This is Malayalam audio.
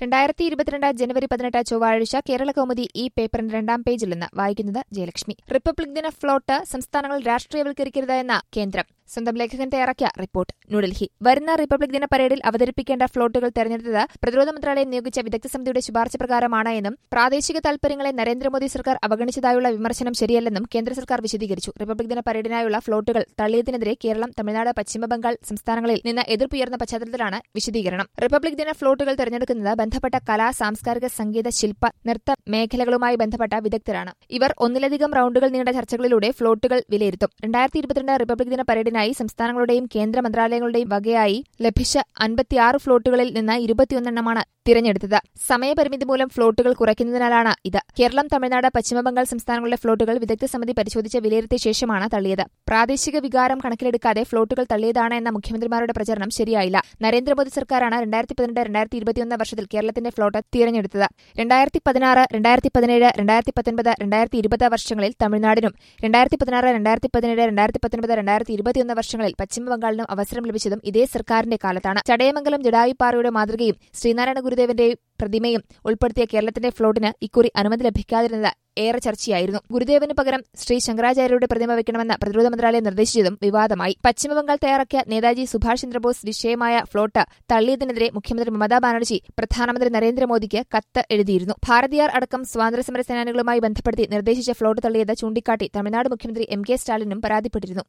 2022 ജനുവരി 18 ചൊവ്വാഴ്ച കേരളകൗമുദി ഈ പേപ്പറിന്റെ 2ാം പേജിൽ നിന്ന് വായിക്കുന്നത് ജയലക്ഷ്മി. റിപ്പബ്ലിക് ദിന ഫ്ലോട്ട് സംസ്ഥാനങ്ങൾ രാഷ്ട്രീയവൽക്കരിക്കരുത് എന്ന കേന്ദ്രം. സ്വന്തം ലേഖകൻ തയ്യാറാക്കിയ റിപ്പോർട്ട്. ന്യൂഡൽഹി. വരുന്ന റിപ്പബ്ലിക് ദിന പരേഡിൽ അവതരിപ്പിക്കേണ്ട ഫ്ലോട്ടുകൾ തെരഞ്ഞെടുത്തത് പ്രതിരോധ മന്ത്രാലയം നിയോഗിച്ച വിദഗ്ധ സമിതിയുടെ ശുപാർശ പ്രകാരമാണ് എന്നും പ്രാദേശിക താൽപര്യങ്ങളെ നരേന്ദ്രമോദി സർക്കാർ അവഗണിച്ചതായുള്ള വിമർശനം ശരിയല്ലെന്നും കേന്ദ്ര സർക്കാർ വിശദീകരിച്ചു. റിപ്പബ്ലിക് ദിന പരേഡിനായുള്ള ഫ്ലോട്ടുകൾ തള്ളിയതിനെതിരെ കേരളം, തമിഴ്നാട്, പശ്ചിമബംഗാൾ സംസ്ഥാനങ്ങളിൽ നിന്ന് എതിർപ്പുയർന്ന പശ്ചാത്തലത്തിലാണ് വിശദീകരണം. റിപ്പബ്ലിക് ദിന ഫ്ലോട്ടുകൾ തെരഞ്ഞെടുക്കുന്നത് ബന്ധപ്പെട്ട കലാ, സാംസ്കാരിക, സംഗീത, ശില്പ, നൃത്ത മേഖലകളുമായി ബന്ധപ്പെട്ട വിദഗ്ധരാണ്. ഇവർ ഒന്നിലധികം റൌണ്ടുകൾ നീണ്ട ചർച്ചകളിലൂടെ ഫ്ലോട്ടുകൾ വിലയിരുത്തും. 2022 റിപ്പബ്ലിക് ദിന പരേഡിനായി സംസ്ഥാനങ്ങളുടെയും കേന്ദ്ര മന്ത്രാലയങ്ങളുടെയും വകയായി ലഭിച്ച 56 ഫ്ലോട്ടുകളിൽ നിന്ന് 21 തിരഞ്ഞെടുത്തത്. സമയപരിമിതി മൂലം ഫ്ലോട്ടുകൾ കുറയ്ക്കുന്നതിനാലാണ് ഇത്. കേരളം, തമിഴ്നാട്, പശ്ചിമബംഗാൾ സംസ്ഥാനങ്ങളിലെ ഫ്ലോട്ടുകൾ വിദഗ്ധ സമിതി പരിശോധിച്ച് വിലയിരുത്തിയ ശേഷമാണ് തള്ളിയത്. പ്രാദേശിക വികാരം കണക്കിലെടുക്കാതെ ഫ്ലോട്ടുകൾ തള്ളിയതാണ് എന്ന മുഖ്യമന്ത്രിമാരുടെ പ്രചരണം ശരിയായില്ല. നരേന്ദ്രമോദി സർക്കാരാണ് 2018-2021 വർഷത്തിൽ കേരളത്തിന്റെ ഫ്ലോട്ട് തിരഞ്ഞെടുത്തത്. 2016, 2017, 2019, 2020 വർഷങ്ങളിൽ തമിഴ്നാടിനും 2016, 2017, 2019, 2021 വർഷങ്ങളിൽ പശ്ചിമബംഗാളിനും അവസരം ലഭിച്ചതും ഇതേ സർക്കാരിന്റെ കാലത്താണ്. ചടയമംഗലം ജഡായുപ്പാറയുടെ മാതൃകയും ശ്രീനാരായണ ഗുരുദേവന്റെ പ്രതിമയും ഉൾപ്പെടുത്തിയ കേരളത്തിന്റെ ഫ്ലോട്ടിന് ഇക്കുറി അനുമതി ലഭിക്കാതിരുന്നത് ഏറെ ചർച്ചയായിരുന്നു. ഗുരുദേവന് പകരം ശ്രീ ശങ്കരാചാര്യരുടെ പ്രതിമ വയ്ക്കണമെന്ന് പ്രതിരോധ മന്ത്രാലയം നിർദ്ദേശിച്ചതും വിവാദമായി. പശ്ചിമബംഗാൾ തയ്യാറാക്കിയ നേതാജി സുഭാഷ് ചന്ദ്രബോസ് വിഷയമായ ഫ്ലോട്ട് തള്ളിയതിനെതിരെ മുഖ്യമന്ത്രി മമതാ ബാനർജി പ്രധാനമന്ത്രി നരേന്ദ്രമോദിക്ക് കത്ത് എഴുതിയിരുന്നു. ഭാരതീയർ അടക്കം സ്വാതന്ത്ര്യസമര സേനാനികളുമായി ബന്ധപ്പെടുത്തി നിർദ്ദേശിച്ച ഫ്ലോട്ട് തള്ളിയത് ചൂണ്ടിക്കാട്ടി തമിഴ്നാട് മുഖ്യമന്ത്രി എം.കെ. സ്റ്റാലിനും പരാതിപ്പെട്ടിരുന്നു.